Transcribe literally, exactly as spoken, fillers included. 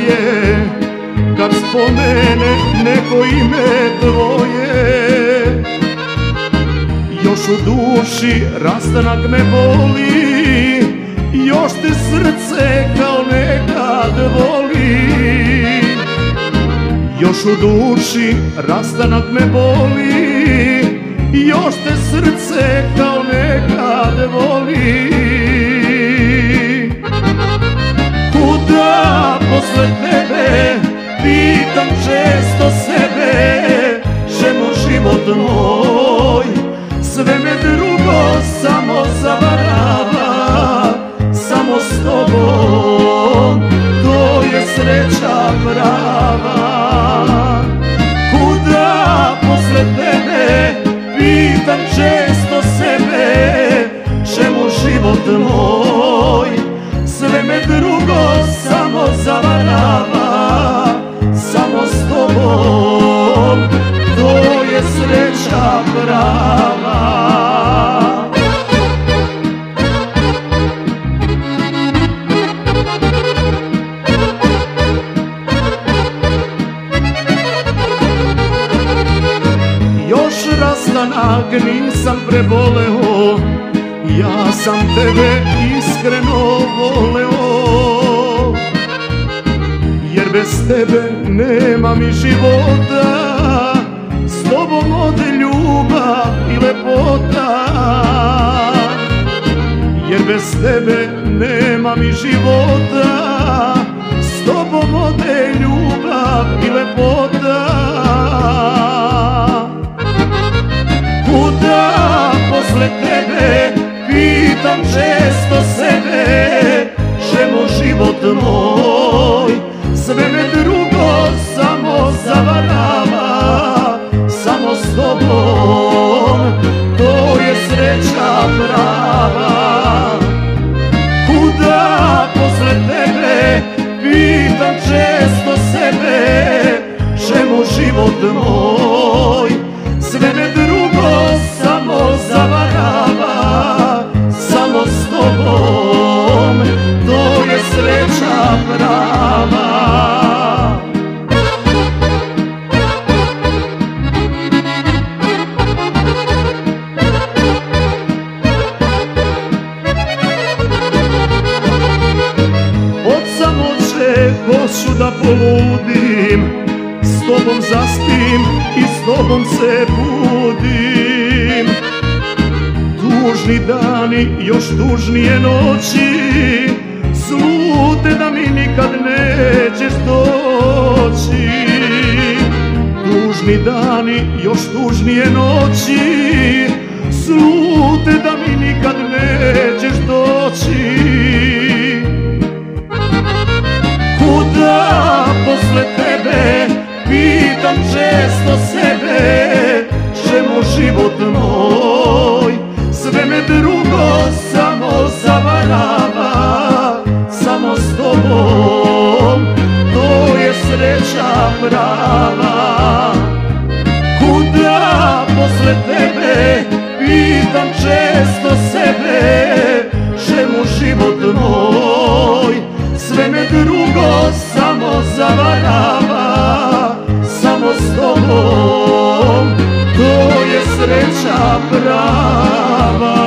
je kad spomene neko ime tvoje. Još u duši rastanak me boli, još te srce kao nekad voli. Još u duši rastanak me boli, još te srce kao nekad voli. Kuda posle tebe, pitam često sebe, čemu život moj? Sve me drugo samo zavarava, samo s tobom, to je sreća prava. Kuda posle tebe, pitam često sebe, čemu život moj? Sve me drugo samo zavarava, samo s tobom, to je sreća prava. Još rastanak nisam preboleo, ja sam tebe iskreno voleo. Jer bez tebe nema mi života, s tobom ode ljubav i lepota. Jer bez tebe nema mi života, s tobom ode ljubav i lepota. Kuda posle tebe, pitam često sebe, čemu život moj? Sve me drugo samo zavarava, samo s tobom, to je sreća prava. Kuda posle tebe, pitam često sebe, čemu život moj? Sve me drugo samo zavarava, samo s tobom, to je sreća prava. Od samoće hoću da poludim, s tobom zaspim i s tobom se budim. Tužni dani, još tužnije noći, slute da mi nikad nećeš doći. Tužni dani, još tužnije noći, slute da mi nikad nećeš doći. Kuda posle tebe, pitam često sebe, čemu život moj? Sve me drugo samo zavarava, samo s tobom, to je sreća prava. Kuda posle tebe, pitam često sebe, čemu život moj? Sve me drugo samo zavarava, samo s tobom, to je sreća prava.